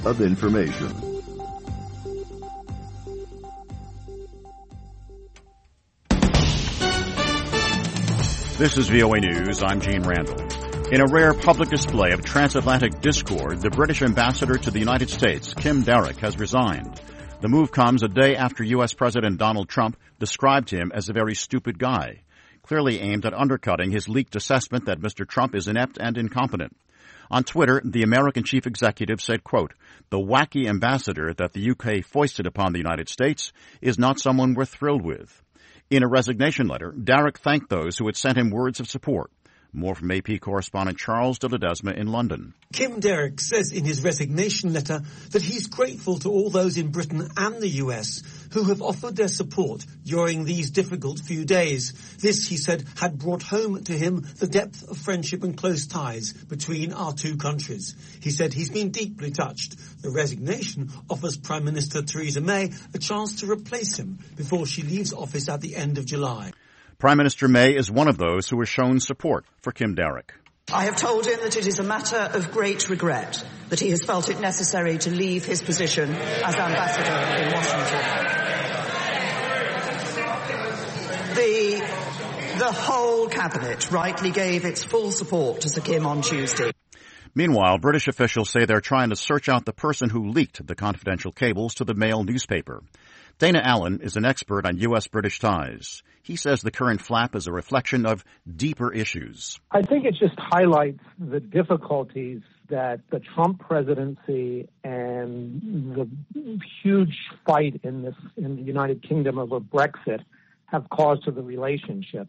of information. This is VOA News. I'm Gene Randall. In a rare public display of transatlantic discord, the British ambassador to the United States, Kim Darroch, has resigned. The move comes a day after U.S. President Donald Trump described him as a very stupid guy, clearly aimed at undercutting his leaked assessment that Mr. Trump is inept and incompetent. On Twitter, the American chief executive said, quote, "The wacky ambassador that the UK foisted upon the United States is not someone we're thrilled with." In a resignation letter, Darroch thanked those who had sent him words of support. More from AP correspondent Charles de Ledesma in London. Kim Darroch says in his resignation letter that he's grateful to all those in Britain and the US who have offered their support during these difficult few days. This, he said, had brought home to him the depth of friendship and close ties between our two countries. He said he's been deeply touched. The resignation offers Prime Minister Theresa May a chance to replace him before she leaves office at the end of July. Prime Minister May is one of those who has shown support for Kim Darroch. I have told him that it is a matter of great regret that he has felt it necessary to leave his position as ambassador in Washington. The whole cabinet rightly gave its full support to Sir Kim on Tuesday. Meanwhile, British officials say they're trying to search out the person who leaked the confidential cables to the Mail newspaper. Dana Allen is an expert on U.S.-British ties. He says the current flap is a reflection of deeper issues. I think it just highlights the difficulties that the Trump presidency and the huge fight in the United Kingdom over Brexit have caused to the relationship.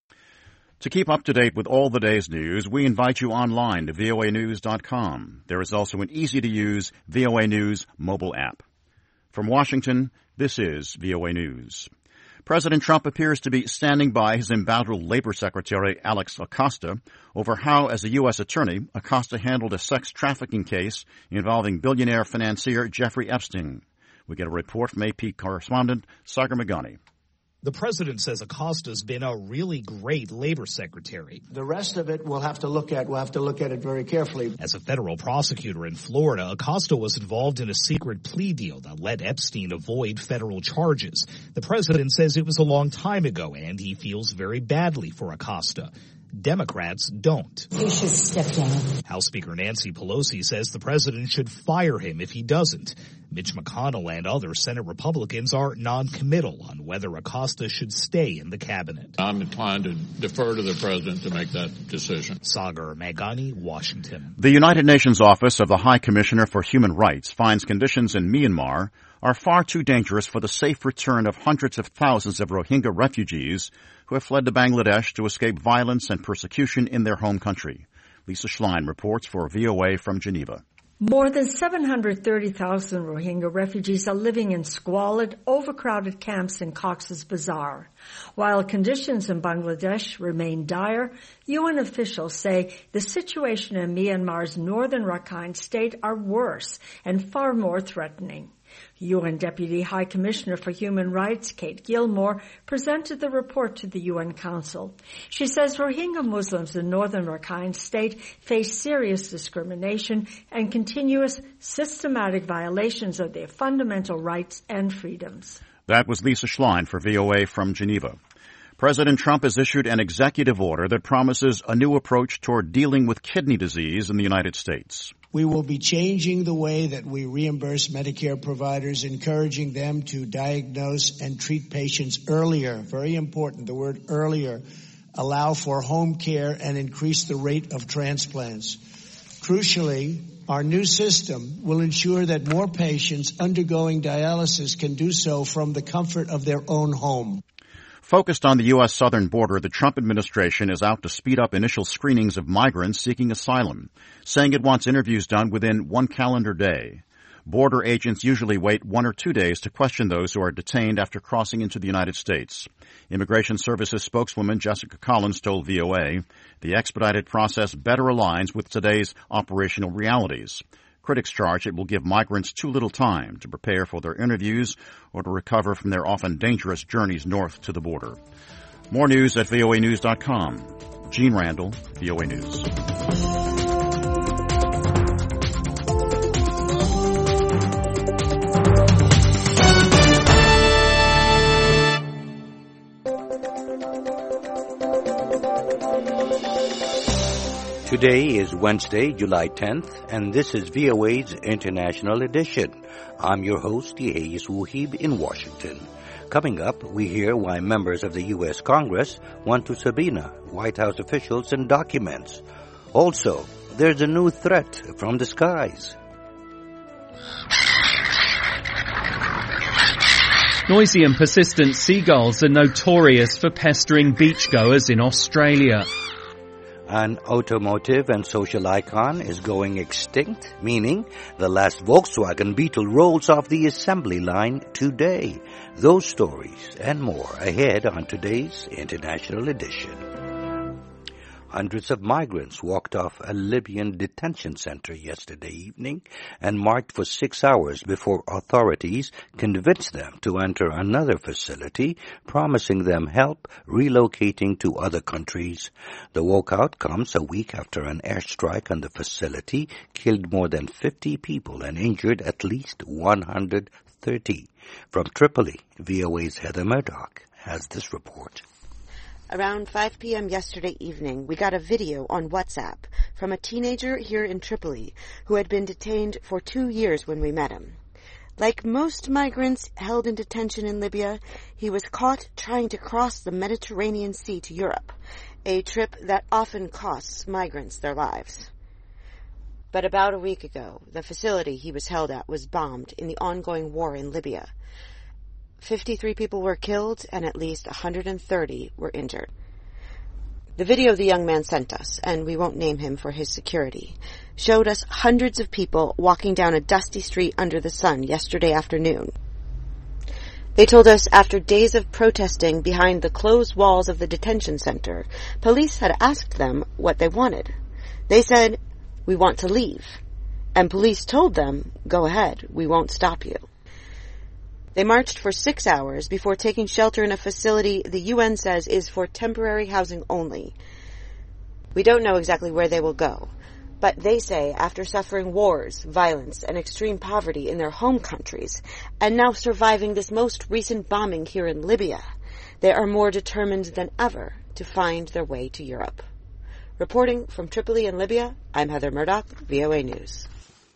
To keep up to date with all the day's news, we invite you online to voanews.com. There is also an easy-to-use VOA News mobile app. From Washington, this is VOA News. President Trump appears to be standing by his embattled Labor Secretary Alex Acosta over how, as a U.S. attorney, Acosta handled a sex trafficking case involving billionaire financier Jeffrey Epstein. We get a report from AP correspondent Sagar Meghani. The president says Acosta's been a really great labor secretary. The rest of it we'll have to look at. We'll have to look at it very carefully. As a federal prosecutor in Florida, Acosta was involved in a secret plea deal that let Epstein avoid federal charges. The president says it was a long time ago, and he feels very badly for Acosta. Democrats don't. He should step down. House Speaker Nancy Pelosi says the president should fire him if he doesn't. Mitch McConnell and other Senate Republicans are non-committal on whether Acosta should stay in the cabinet. I'm inclined to defer to the president to make that decision. Sagar Meghani, Washington. The United Nations Office of the High Commissioner for Human Rights finds conditions in Myanmar are far too dangerous for the safe return of hundreds of thousands of Rohingya refugees who have fled to Bangladesh to escape violence and persecution in their home country. Lisa Schlein reports for VOA from Geneva. More than 730,000 Rohingya refugees are living in squalid, overcrowded camps in Cox's Bazar. While conditions in Bangladesh remain dire, UN officials say the situation in Myanmar's northern Rakhine state are worse and far more threatening. UN Deputy High Commissioner for Human Rights, Kate Gilmore, presented the report to the UN Council. She says Rohingya Muslims in northern Rakhine state face serious discrimination and continuous systematic violations of their fundamental rights and freedoms. That was Lisa Schlein for VOA from Geneva. President Trump has issued an executive order that promises a new approach toward dealing with kidney disease in the United States. We will be changing the way that we reimburse Medicare providers, encouraging them to diagnose and treat patients earlier. Very important, the word earlier. Allow for home care and increase the rate of transplants. Crucially, our new system will ensure that more patients undergoing dialysis can do so from the comfort of their own home. Focused on the U.S. southern border, the Trump administration is out to speed up initial screenings of migrants seeking asylum, saying it wants interviews done within one calendar day. Border agents usually wait 1 or 2 days to question those who are detained after crossing into the United States. Immigration Services spokeswoman Jessica Collins told VOA the expedited process better aligns with today's operational realities. Critics charge it will give migrants too little time to prepare for their interviews or to recover from their often dangerous journeys north to the border. More news at voanews.com. Gene Randall, VOA News. Today is Wednesday, July 10th, and this is VOA's International Edition. I'm your host, Yehias Wuhib in Washington. Coming up, we hear why members of the U.S. Congress want to subpoena White House officials and documents. Also, there's a new threat from the skies. Noisy and persistent seagulls are notorious for pestering beachgoers in Australia. An automotive and social icon is going extinct, meaning the last Volkswagen Beetle rolls off the assembly line today. Those stories and more ahead on today's International Edition. Hundreds of migrants walked off a Libyan detention center yesterday evening and marched for 6 hours before authorities convinced them to enter another facility, promising them help relocating to other countries. The walkout comes a week after an airstrike on the facility killed more than 50 people and injured at least 130. From Tripoli, VOA's Heather Murdoch has this report. Around 5 p.m. yesterday evening, we got a video on WhatsApp from a teenager here in Tripoli who had been detained for 2 years when we met him. Like most migrants held in detention in Libya, he was caught trying to cross the Mediterranean Sea to Europe, a trip that often costs migrants their lives. But about a week ago, the facility he was held at was bombed in the ongoing war in Libya. 53 people were killed and at least 130 were injured. The video the young man sent us, and we won't name him for his security, showed us hundreds of people walking down a dusty street under the sun yesterday afternoon. They told us after days of protesting behind the closed walls of the detention center, police had asked them what they wanted. They said, "We want to leave." And police told them, "Go ahead, we won't stop you." They marched for 6 hours before taking shelter in a facility the UN says is for temporary housing only. We don't know exactly where they will go, but they say after suffering wars, violence, and extreme poverty in their home countries, and now surviving this most recent bombing here in Libya, they are more determined than ever to find their way to Europe. Reporting from Tripoli in Libya, I'm Heather Murdoch, VOA News.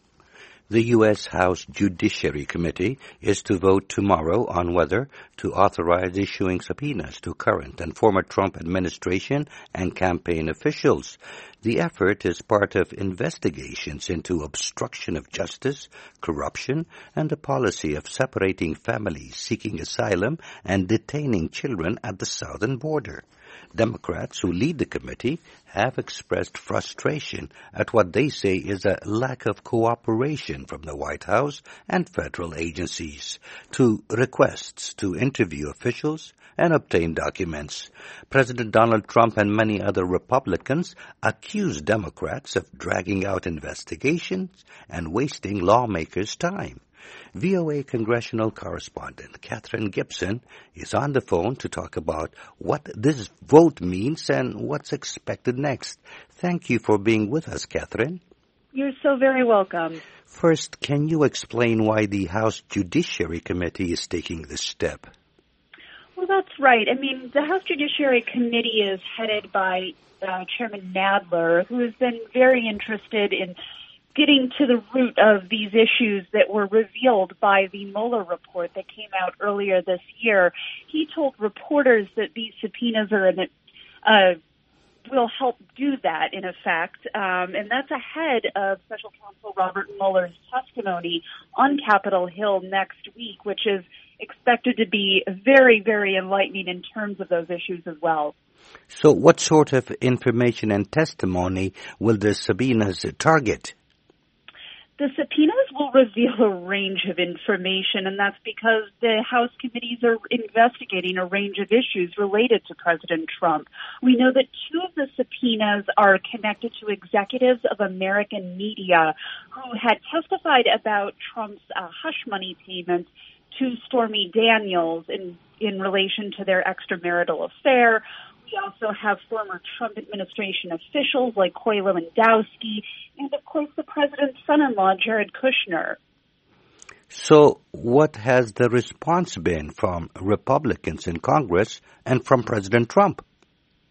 The U.S. House Judiciary Committee is to vote tomorrow on whether to authorize issuing subpoenas to current and former Trump administration and campaign officials. The effort is part of investigations into obstruction of justice, corruption, and the policy of separating families seeking asylum and detaining children at the southern border. Democrats who lead the committee have expressed frustration at what they say is a lack of cooperation from the White House and federal agencies to requests to interview officials and obtain documents. President Donald Trump and many other Republicans accuse Democrats of dragging out investigations and wasting lawmakers' time. VOA congressional correspondent Catherine Gibson is on the phone to talk about what this vote means and what's expected next. Thank you for being with us, Catherine. You're so very welcome. First, can you explain why the House Judiciary Committee is taking this step? Well, that's right. I mean, the House Judiciary Committee is headed by Chairman Nadler, who has been very interested in getting to the root of these issues that were revealed by the Mueller report that came out earlier this year. He told reporters that these subpoenas will help do that, in effect, and that's ahead of Special Counsel Robert Mueller's testimony on Capitol Hill next week, which is expected to be very, very enlightening in terms of those issues as well. So what sort of information and testimony will the subpoenas target? The subpoenas will reveal a range of information, and that's because the House committees are investigating a range of issues related to President Trump. We know that 2 of the subpoenas are connected to executives of American media who had testified about Trump's hush money payments to Stormy Daniels in relation to their extramarital affair. We also have former Trump administration officials like Coy Lewandowski and, of course, the president's son-in-law, Jared Kushner. So what has the response been from Republicans in Congress and from President Trump?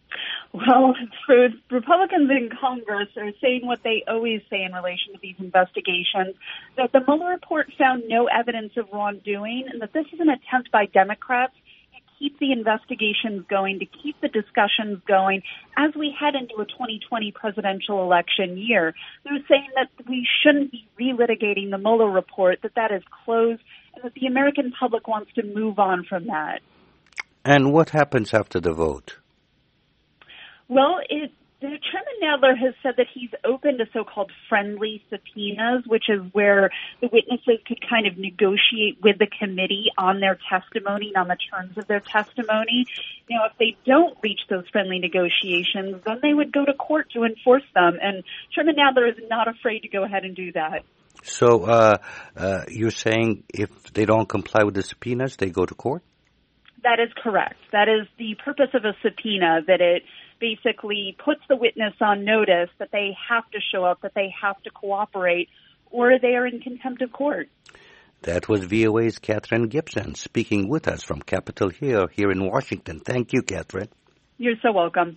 Well, for Republicans in Congress are saying what they always say in relation to these investigations, that the Mueller report found no evidence of wrongdoing and that this is an attempt by Democrats to keep the investigations going, to keep the discussions going as we head into a 2020 presidential election year. They're saying that we shouldn't be relitigating the Mueller report, that is closed, and that the American public wants to move on from that. And what happens after the vote? Well, Chairman Nadler has said that he's open to so-called friendly subpoenas, which is where the witnesses could kind of negotiate with the committee on their testimony, on the terms of their testimony. Now, if they don't reach those friendly negotiations, then they would go to court to enforce them. And Chairman Nadler is not afraid to go ahead and do that. So you're saying if they don't comply with the subpoenas, they go to court? That is correct. That is the purpose of a subpoena, that it basically puts the witness on notice that they have to show up, that they have to cooperate, or they are in contempt of court. That was VOA's Catherine Gibson speaking with us from Capitol Hill here in Washington. Thank you, Catherine. You're so welcome.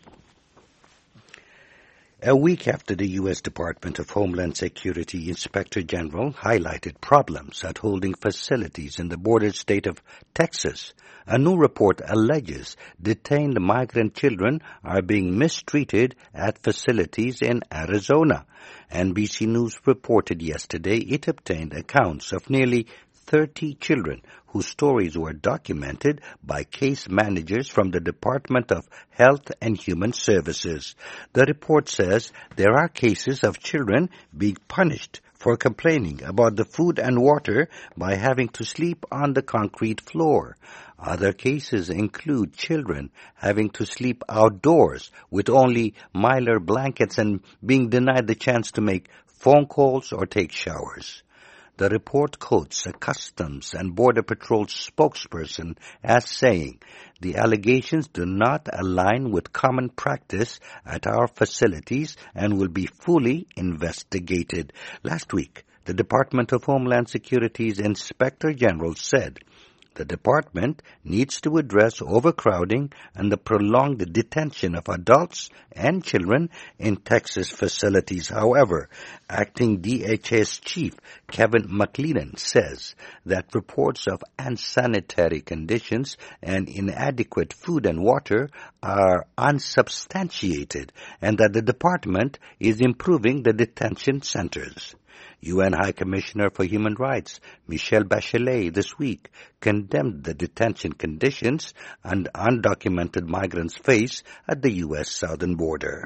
A week after the U.S. Department of Homeland Security Inspector General highlighted problems at holding facilities in the border state of Texas, a new report alleges detained migrant children are being mistreated at facilities in Arizona. NBC News reported yesterday it obtained accounts of nearly 30 children whose stories were documented by case managers from the Department of Health and Human Services. The report says there are cases of children being punished for complaining about the food and water by having to sleep on the concrete floor. Other cases include children having to sleep outdoors with only Mylar blankets and being denied the chance to make phone calls or take showers. The report quotes a Customs and Border Patrol spokesperson as saying, "The allegations do not align with common practice at our facilities and will be fully investigated." Last week, the Department of Homeland Security's Inspector General said the department needs to address overcrowding and the prolonged detention of adults and children in Texas facilities. However, acting DHS Chief Kevin McLennan says that reports of unsanitary conditions and inadequate food and water are unsubstantiated and that the department is improving the detention centers. UN High Commissioner for Human Rights Michelle Bachelet this week condemned the detention conditions and undocumented migrants face at the U.S. southern border.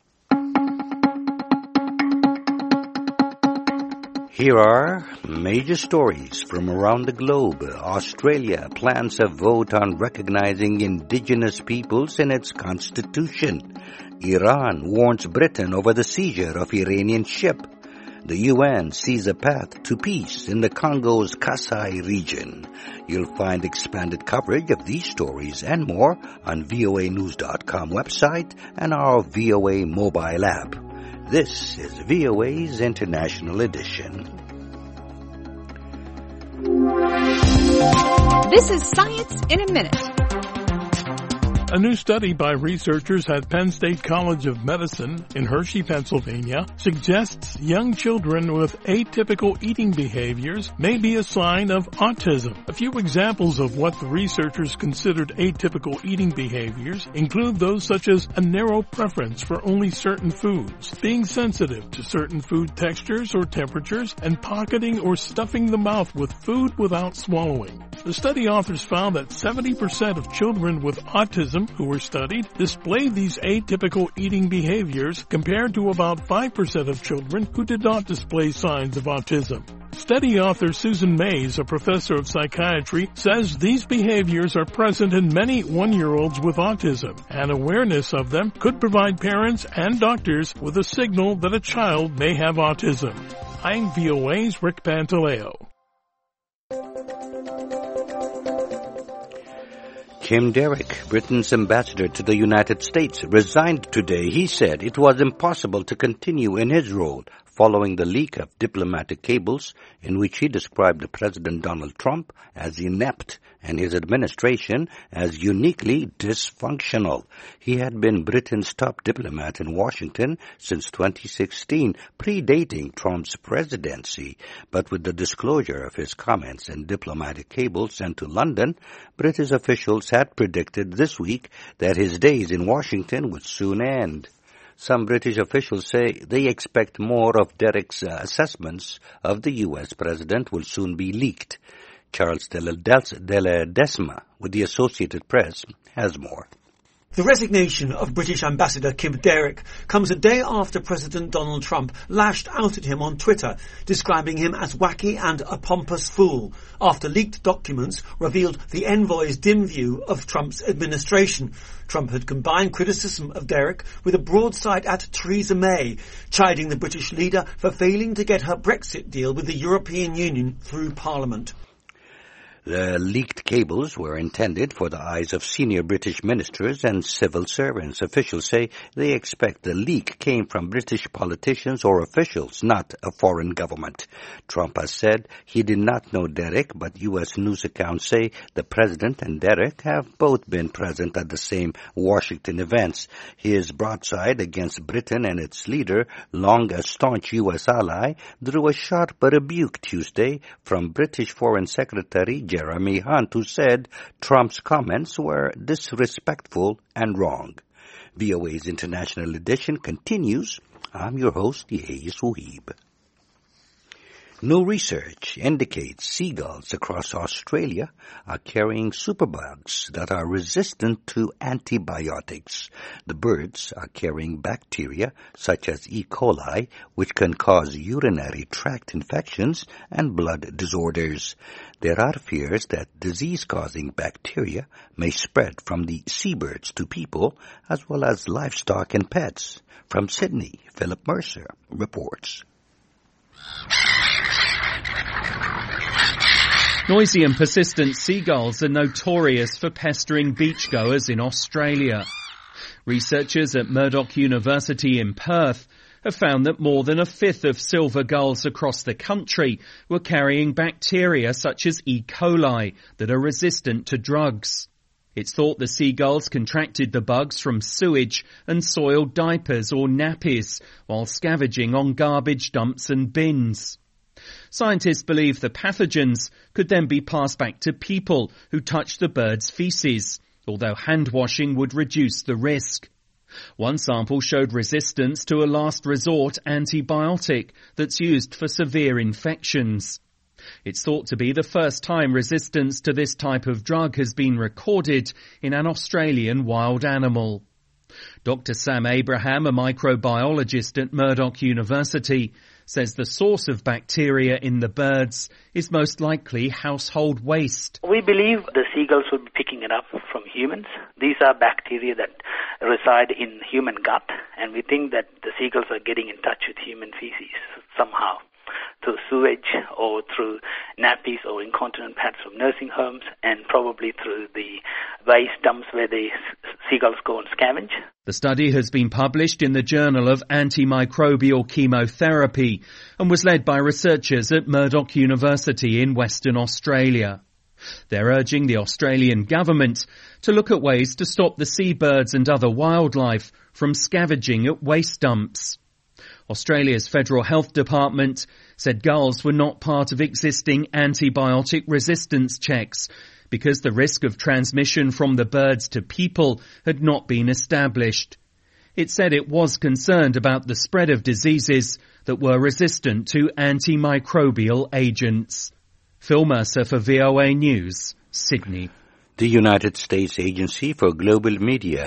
Here are major stories from around the globe. Australia plans a vote on recognizing indigenous peoples in its constitution. Iran warns Britain over the seizure of Iranian ship. The UN sees a path to peace in the Congo's Kasai region. You'll find expanded coverage of these stories and more on voanews.com website and our VOA mobile app. This is VOA's International Edition. This is Science in a Minute. A new study by researchers at Penn State College of Medicine in Hershey, Pennsylvania, suggests young children with atypical eating behaviors may be a sign of autism. A few examples of what the researchers considered atypical eating behaviors include those such as a narrow preference for only certain foods, being sensitive to certain food textures or temperatures, and pocketing or stuffing the mouth with food without swallowing. The study authors found that 70% of children with autism who were studied displayed these atypical eating behaviors compared to about 5% of children who did not display signs of autism. Study author Susan Mays, a professor of psychiatry, says these behaviors are present in many 1-year-olds with autism, and awareness of them could provide parents and doctors with a signal that a child may have autism. I'm VOA's Rick Pantaleo. Kim Derrick, Britain's ambassador to the United States, resigned today. He said it was impossible to continue in his role following the leak of diplomatic cables in which he described President Donald Trump as inept and his administration as uniquely dysfunctional. He had been Britain's top diplomat in Washington since 2016, predating Trump's presidency. But with the disclosure of his comments and diplomatic cables sent to London, British officials had predicted this week that his days in Washington would soon end. Some British officials say they expect more of Derek's assessments of the U.S. president will soon be leaked. Charles de Ledesma with the Associated Press has more. The resignation of British Ambassador Kim Derrick comes a day after President Donald Trump lashed out at him on Twitter, describing him as wacky and a pompous fool, after leaked documents revealed the envoy's dim view of Trump's administration. Trump had combined criticism of Derrick with a broadside at Theresa May, chiding the British leader for failing to get her Brexit deal with the European Union through Parliament. The leaked cables were intended for the eyes of senior British ministers and civil servants. Officials say they expect the leak came from British politicians or officials, not a foreign government. Trump has said he did not know Derrick, but U.S. news accounts say the president and Derrick have both been present at the same Washington events. His broadside against Britain and its leader, long a staunch U.S. ally, drew a sharp rebuke Tuesday from British Foreign Secretary Jeremy Hunt, who said Trump's comments were disrespectful and wrong. VOA's International Edition continues. I'm your host, Yehi Suhib. New research indicates seagulls across Australia are carrying superbugs that are resistant to antibiotics. The birds are carrying bacteria such as E. coli, which can cause urinary tract infections and blood disorders. There are fears that disease-causing bacteria may spread from the seabirds to people as well as livestock and pets. From Sydney, Philip Mercer reports. Noisy and persistent seagulls are notorious for pestering beachgoers in Australia. Researchers at Murdoch University in Perth have found that more than a fifth of silver gulls across the country were carrying bacteria such as E. coli that are resistant to drugs. It's thought the seagulls contracted the bugs from sewage and soiled diapers or nappies while scavenging on garbage dumps and bins. Scientists believe the pathogens could then be passed back to people who touch the birds' feces, although hand washing would reduce the risk. One sample showed resistance to a last resort antibiotic that's used for severe infections. It's thought to be the first time resistance to this type of drug has been recorded in an Australian wild animal. Dr. Sam Abraham, a microbiologist at Murdoch University, says the source of bacteria in the birds is most likely household waste. We believe the seagulls will be picking it up from humans. These are bacteria that reside in human gut, and we think that the seagulls are getting in touch with human feces somehow, through sewage or through nappies or incontinent pads from nursing homes, and probably through the waste dumps where the seagulls go and scavenge. The study has been published in the Journal of Antimicrobial Chemotherapy and was led by researchers at Murdoch University in Western Australia. They're urging the Australian government to look at ways to stop the seabirds and other wildlife from scavenging at waste dumps. Australia's Federal Health Department said gulls were not part of existing antibiotic resistance checks because the risk of transmission from the birds to people had not been established. It said it was concerned about the spread of diseases that were resistant to antimicrobial agents. Phil Mercer for VOA News, Sydney. The United States Agency for Global Media,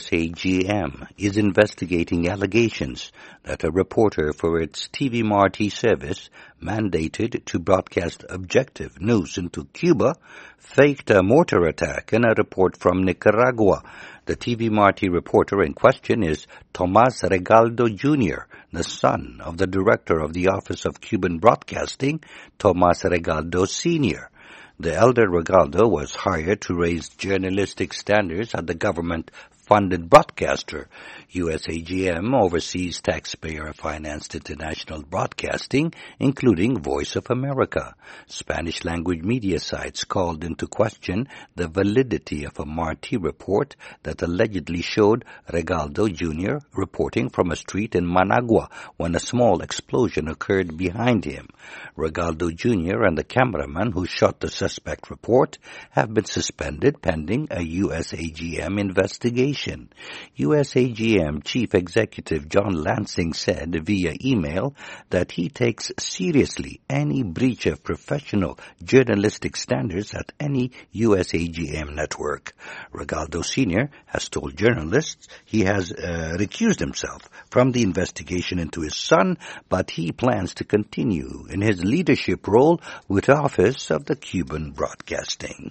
USAGM, is investigating allegations that a reporter for its TV Marti service, mandated to broadcast objective news into Cuba, faked a mortar attack in a report from Nicaragua. The TV Marti reporter in question is Tomas Regaldo Jr., the son of the director of the Office of Cuban Broadcasting, Tomas Regaldo Sr. The elder Regaldo was hired to raise journalistic standards at the government funded broadcaster. USAGM oversees taxpayer-financed international broadcasting, including Voice of America. Spanish-language media sites called into question the validity of a Marti report that allegedly showed Regalado Jr. reporting from a street in Managua when a small explosion occurred behind him. Regalado Jr. and the cameraman who shot the suspect report have been suspended pending a USAGM investigation. USAGM Chief Executive John Lansing said via email that he takes seriously any breach of professional journalistic standards at any USAGM network. Regalado Sr. has told journalists he has recused himself from the investigation into his son, but he plans to continue in his leadership role with the Office of the Cuban Broadcasting.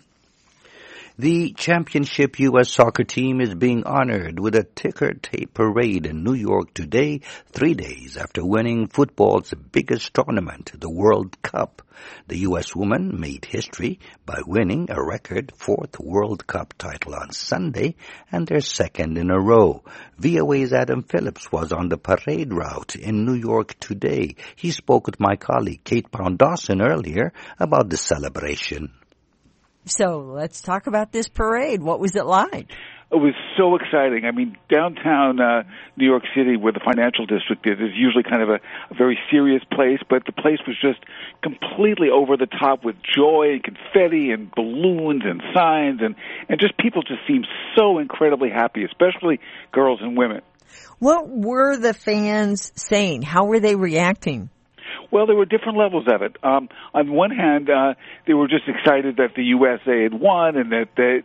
The championship U.S. soccer team is being honored with a ticker tape parade in New York today, 3 days after winning football's biggest tournament, the World Cup. The U.S. women made history by winning a record 4th World Cup title on Sunday and their second in a row. VOA's Adam Phillips was on the parade route in New York today. He spoke with my colleague Kate Pound-Dawson earlier about the celebration. So let's talk about this parade. What was it like? It was so exciting. I mean, downtown New York City, where the financial district is usually kind of a very serious place, but the place was just completely over the top with joy and confetti and balloons and signs, and just people just seemed so incredibly happy, especially girls and women. What were the fans saying? How were they reacting? Well, there were different levels of it. On one hand, they were just excited that the USA had won and that the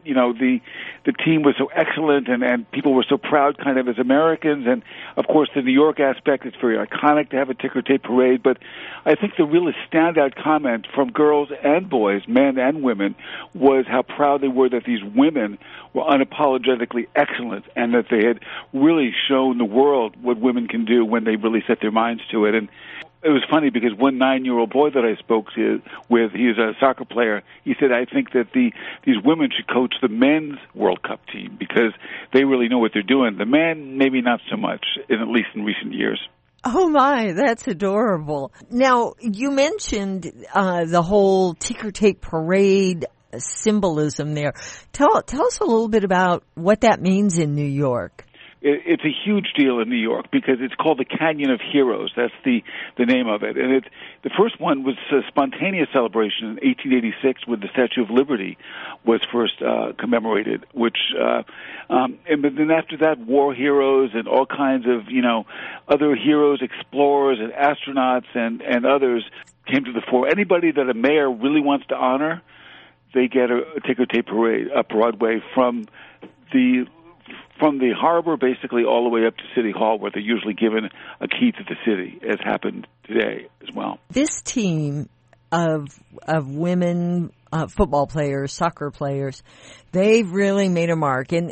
team was so excellent and people were so proud kind of as Americans. And, of course, the New York aspect, it's very iconic to have a ticker tape parade. But I think the really standout comment from girls and boys, men and women, was how proud they were that these women were unapologetically excellent and that they had really shown the world what women can do when they really set their minds to it. And it was funny because one 9-year-old boy that I spoke with, he's a soccer player, he said, I think that these women should coach the men's World Cup team because they really know what they're doing. The men, maybe not so much, at least in recent years. Oh my, that's adorable. Now, you mentioned the whole ticker tape parade symbolism there. Tell us a little bit about what that means in New York. It's a huge deal in New York because it's called the Canyon of Heroes. That's the name of it. And the first one was a spontaneous celebration in 1886 when the Statue of Liberty was first commemorated, and then after that, war heroes and all kinds of, other heroes, explorers and astronauts and others came to the fore. Anybody that a mayor really wants to honor, they get a ticker tape parade up Broadway from the harbor basically all the way up to City Hall, where they're usually given a key to the city, as happened today as well. This team of women football players, soccer players, they've really made a mark. And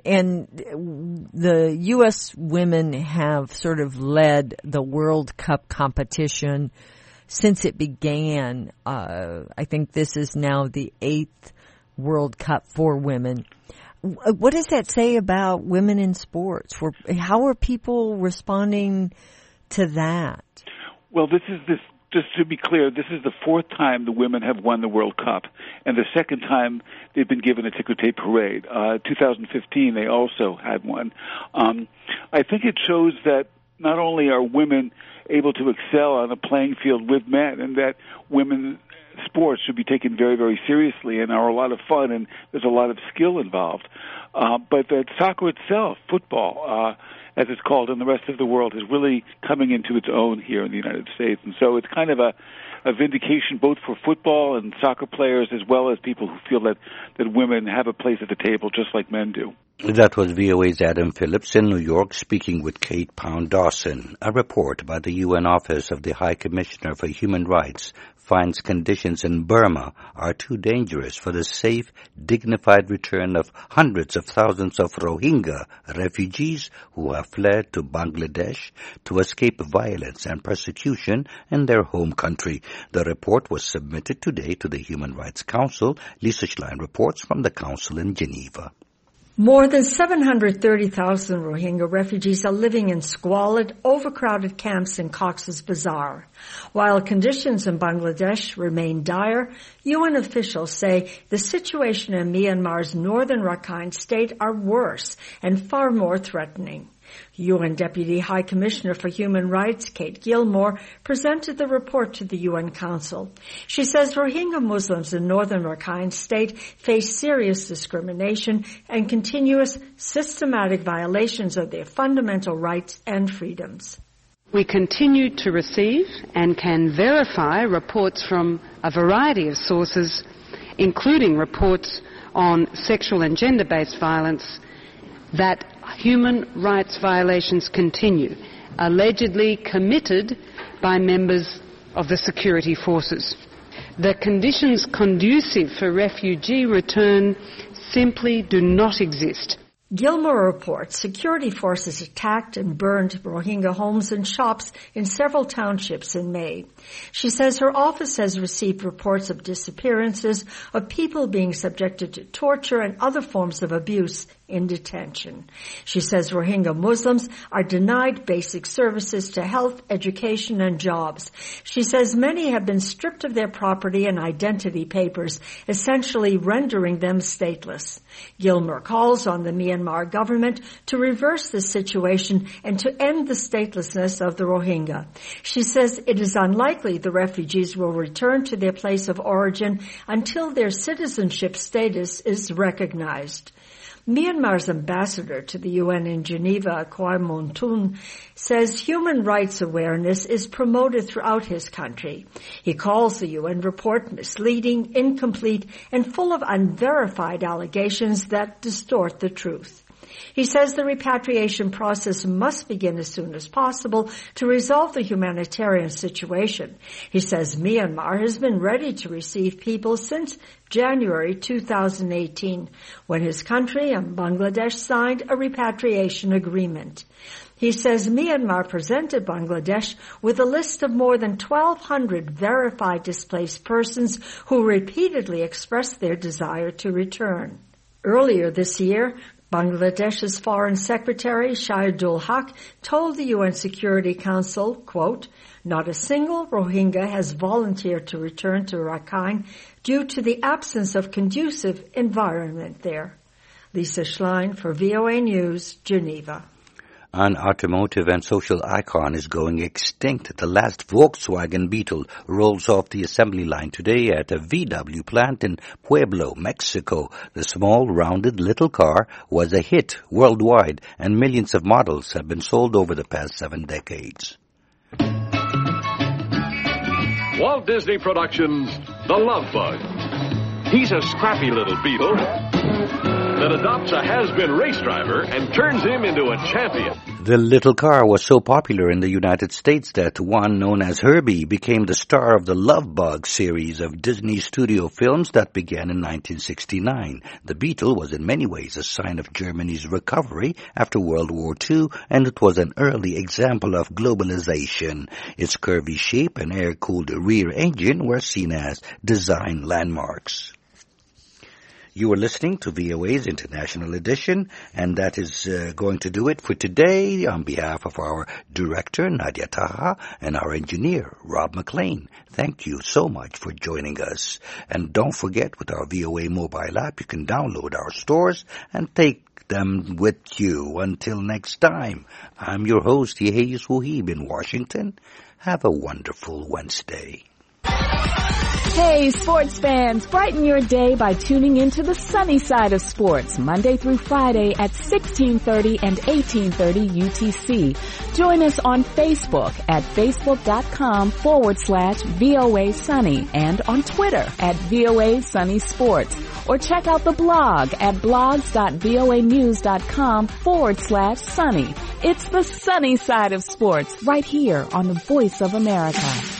the U.S. women have sort of led the World Cup competition since it began. I think this is now the 8th World Cup for women. What does that say about women in sports? How are people responding to that? Well, just to be clear, this is the 4th time the women have won the World Cup, and the 2nd time they've been given a ticker tape parade. 2015, they also had one. I think it shows that not only are women able to excel on a playing field with men, and that women sports should be taken very, very seriously and are a lot of fun, and there's a lot of skill involved. But that soccer itself, football, as it's called in the rest of the world, is really coming into its own here in the United States. And so it's kind of a vindication both for football and soccer players as well as people who feel that women have a place at the table just like men do. That was VOA's Adam Phillips in New York speaking with Kate Pound-Dawson. A report by the UN Office of the High Commissioner for Human Rights finds conditions in Burma are too dangerous for the safe, dignified return of hundreds of thousands of Rohingya refugees who have fled to Bangladesh to escape violence and persecution in their home country. The report was submitted today to the Human Rights Council. Lisa Schlein reports from the Council in Geneva. More than 730,000 Rohingya refugees are living in squalid, overcrowded camps in Cox's Bazar. While conditions in Bangladesh remain dire, UN officials say the situation in Myanmar's northern Rakhine state are worse and far more threatening. UN Deputy High Commissioner for Human Rights, Kate Gilmore, presented the report to the UN Council. She says Rohingya Muslims in northern Rakhine state face serious discrimination and continuous systematic violations of their fundamental rights and freedoms. We continue to receive and can verify reports from a variety of sources, including reports on sexual and gender-based violence, that human rights violations continue, allegedly committed by members of the security forces. The conditions conducive for refugee return simply do not exist. Gilmore reports security forces attacked and burned Rohingya homes and shops in several townships in May. She says her office has received reports of disappearances, of people being subjected to torture and other forms of abuse in detention. She says Rohingya Muslims are denied basic services to health, education, and jobs. She says many have been stripped of their property and identity papers, essentially rendering them stateless. Gilmore calls on the Myanmar government to reverse this situation and to end the statelessness of the Rohingya. She says it is unlikely the refugees will return to their place of origin until their citizenship status is recognized. Myanmar's ambassador to the UN in Geneva, Kwai Mon Tun, says human rights awareness is promoted throughout his country. He calls the UN report misleading, incomplete, and full of unverified allegations that distort the truth. He says the repatriation process must begin as soon as possible to resolve the humanitarian situation. He says Myanmar has been ready to receive people since January 2018, when his country and Bangladesh signed a repatriation agreement. He says Myanmar presented Bangladesh with a list of more than 1,200 verified displaced persons who repeatedly expressed their desire to return. Earlier this year, Bangladesh's Foreign Secretary Shahidul Haq told the UN Security Council, quote, "Not a single Rohingya has volunteered to return to Rakhine due to the absence of conducive environment there." Lisa Schlein for VOA News, Geneva. An automotive and social icon is going extinct. The last Volkswagen Beetle rolls off the assembly line today at a VW plant in Pueblo, Mexico. The small, rounded little car was a hit worldwide, and millions of models have been sold over the past 7 decades. Walt Disney Productions' The Love Bug. He's a scrappy little beetle that adopts a has-been race driver and turns him into a champion. The little car was so popular in the United States that one known as Herbie became the star of the Love Bug series of Disney studio films that began in 1969. The Beetle was in many ways a sign of Germany's recovery after World War II, and it was an early example of globalization. Its curvy shape and air-cooled rear engine were seen as design landmarks. You are listening to VOA's International Edition, and that is going to do it for today. On behalf of our director, Nadia Taha, and our engineer, Rob McLean, thank you so much for joining us. And don't forget, with our VOA mobile app, you can download our stores and take them with you. Until next time, I'm your host, Yehias Wuhib in Washington. Have a wonderful Wednesday. Hey, sports fans, brighten your day by tuning into the sunny side of sports, Monday through Friday at 1630 and 1830 UTC. Join us on Facebook at facebook.com/VOA Sunny and on Twitter at VOA Sunny Sports. Or check out the blog at blogs.voanews.com/sunny. It's the sunny side of sports right here on the Voice of America.